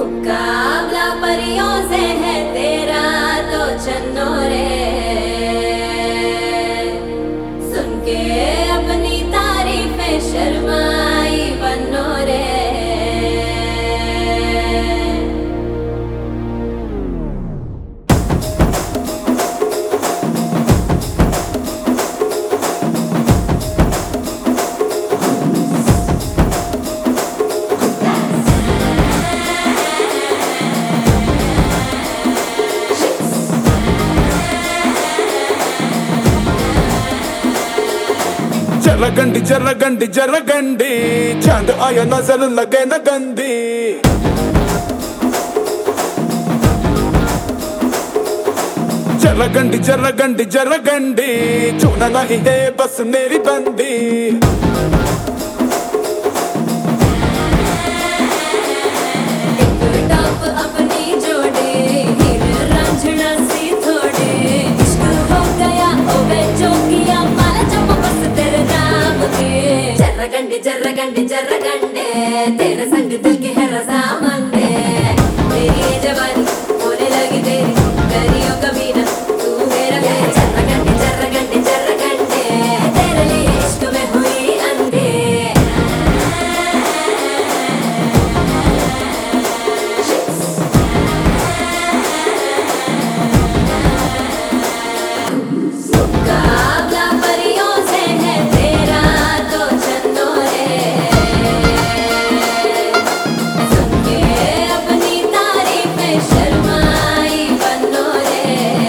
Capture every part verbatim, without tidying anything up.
मुकाबला परियों से है तेरा तो चन्नो रे, सुन के अपनी तारीफें शर्माई बनो रे। जरगंडी जरगंडी जरगंडी चांद आया नजर लगे न गंदी। जरगंडी जरगंडी जरगंडी छूना नहीं है बस मेरी बंदी। जरगंडी जरगंडी जरगंडे तेरे संग दिल की है रज़ामंदे। तेरी जवानी होने लगी तेरी करियो कभी ना तू मेरा मेरा। जरगंडी जरगंडी जरगंडे तेरे लिए इश्क में हुई अंधे। मुकाबला परियों से है तेरा तो चन्नो रे, सुन के अपनी तारीफें शर्माई बनो रे।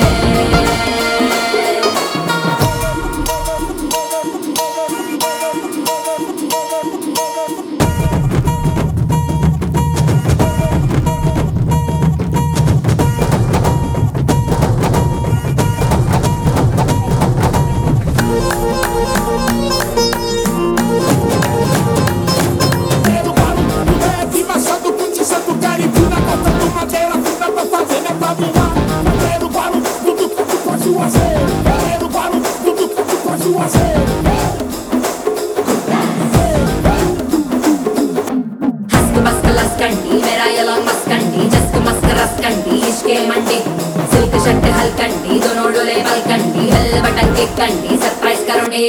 मेरा ये लॉन्ग मस्कंडी जस्को मस्क रसकंडी इश्के मंडी सिल्क शर्ट हलकंडी दोनों डोले बलकंडी हल बटन की कंडी सरप्राइज करोगे।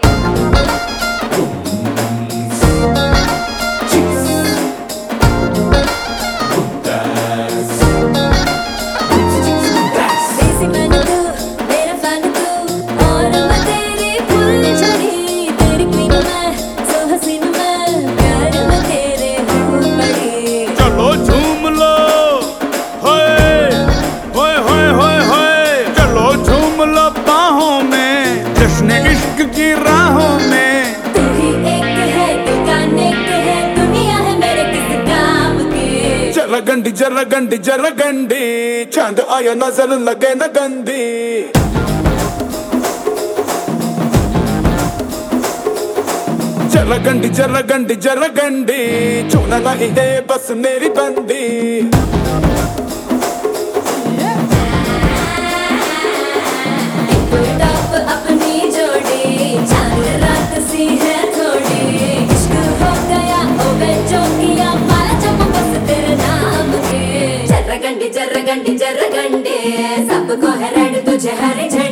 इश्क की राहों में तू ही एक है दुकान एक है दुनिया है मेरे किस काम की। जरगंडी जरगंडी जरगंडी चांद आया नजर लगे न गंदी। जरगंडी जरगंडी जरगंडी छूना नहीं है बस मेरी बंदी। जरगंडी जरगंडी सबको है रेड तुझे हरी झंडी।